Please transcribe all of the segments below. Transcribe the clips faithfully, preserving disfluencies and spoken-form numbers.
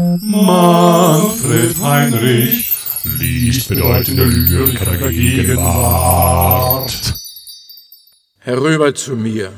Manfred Heinrich liest bedeutende Lyriker der Gegenwart. Herüber zu mir.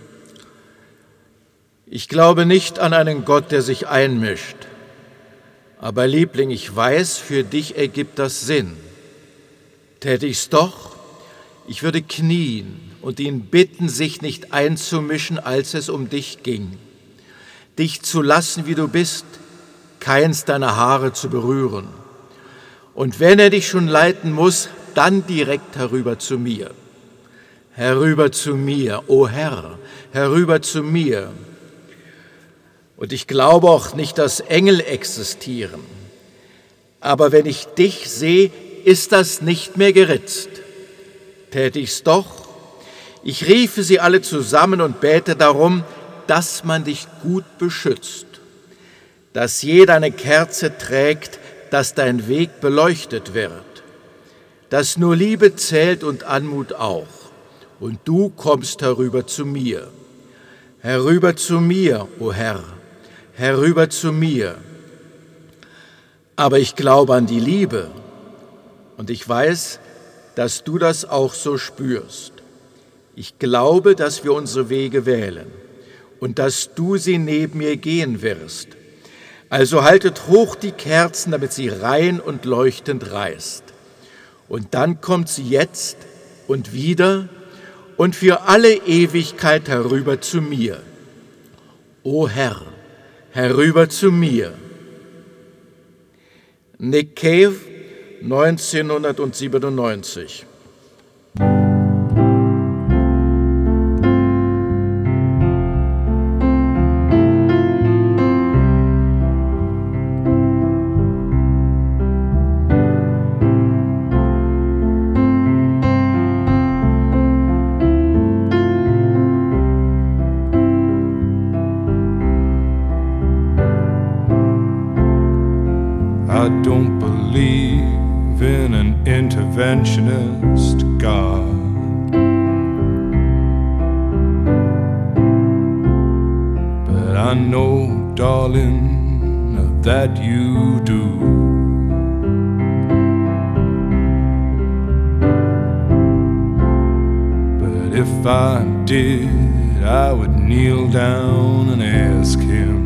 Ich glaube nicht an einen Gott, der sich einmischt. Aber Liebling, ich weiß, für dich ergibt das Sinn. Täte ich's doch, ich würde knien und ihn bitten, sich nicht einzumischen, als es um dich ging. Dich zu lassen, wie du bist, keins deiner Haare zu berühren. Und wenn er dich schon leiten muss, dann direkt herüber zu mir. Herüber zu mir, o Herr, herüber zu mir. Und ich glaube auch nicht, dass Engel existieren. Aber wenn ich dich sehe, ist das nicht mehr geritzt. Täte ich's doch, ich riefe sie alle zusammen und bäte darum, dass man dich gut beschützt, dass jeder eine Kerze trägt, dass dein Weg beleuchtet wird, dass nur Liebe zählt und Anmut auch, und du kommst herüber zu mir. Herüber zu mir, o Herr, herüber zu mir. Aber ich glaube an die Liebe, und ich weiß, dass du das auch so spürst. Ich glaube, dass wir unsere Wege wählen und dass du sie neben mir gehen wirst. Also haltet hoch die Kerzen, damit sie rein und leuchtend reißt. Und dann kommt sie jetzt und wieder und für alle Ewigkeit herüber zu mir. O Herr, herüber zu mir. Nick Cave, neunzehnhundertsiebenundneunzig. I don't believe in an interventionist God, but I know, darling, that you do. But if I did, I would kneel down and ask him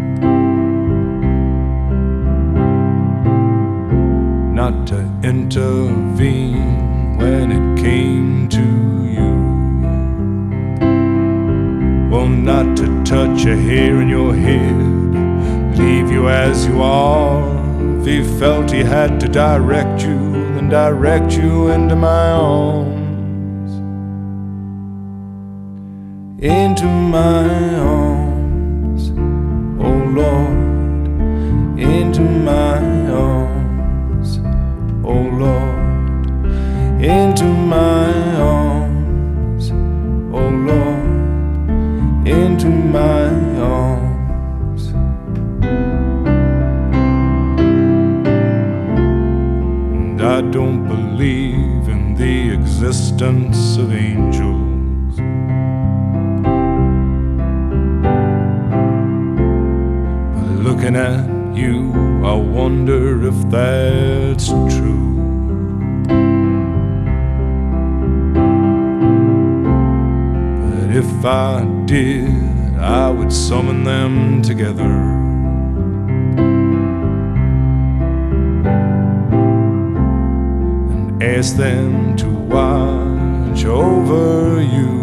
not to intervene when it came to you. Well, not to touch a hair in your head, leave you as you are. If he felt he had to direct you, then direct you into my arms. Into my arms, oh Lord, into my arms. Oh Lord, into my arms. Oh Lord, into my arms. And I don't believe in the existence of angels, but looking at you, I wonder if that's true. But if I did, I would summon them together and ask them to watch over you.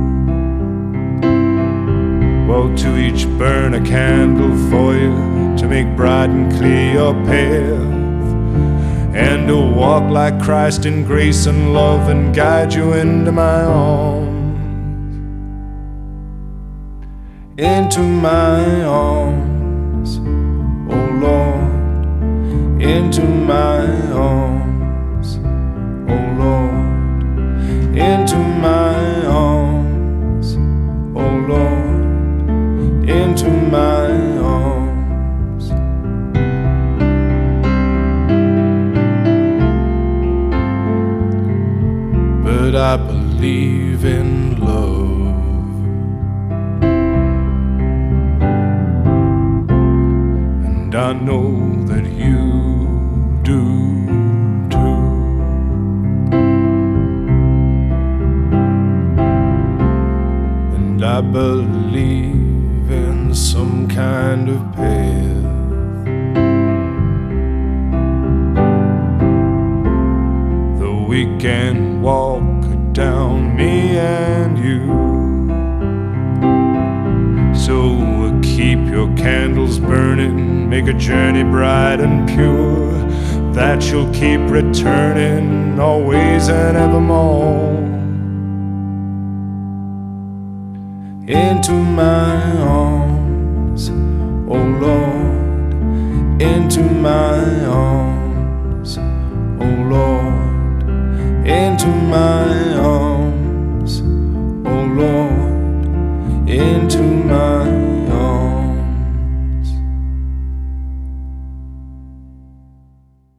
Well, to each burn a candle for you, to make bright and clear your path, and to walk like Christ in grace and love and guide you into my arms. Into my arms, oh Lord, into my arms, oh Lord, into my arms, oh Lord, into my arms. But I believe in love. I know that you do too. And I believe in some kind of path that we can walk down, me and you. So keep your candles burning, make a journey bright and pure, that you'll keep returning always and evermore. Into my arms, oh Lord, into my arms, oh Lord, into my arms, oh Lord, into my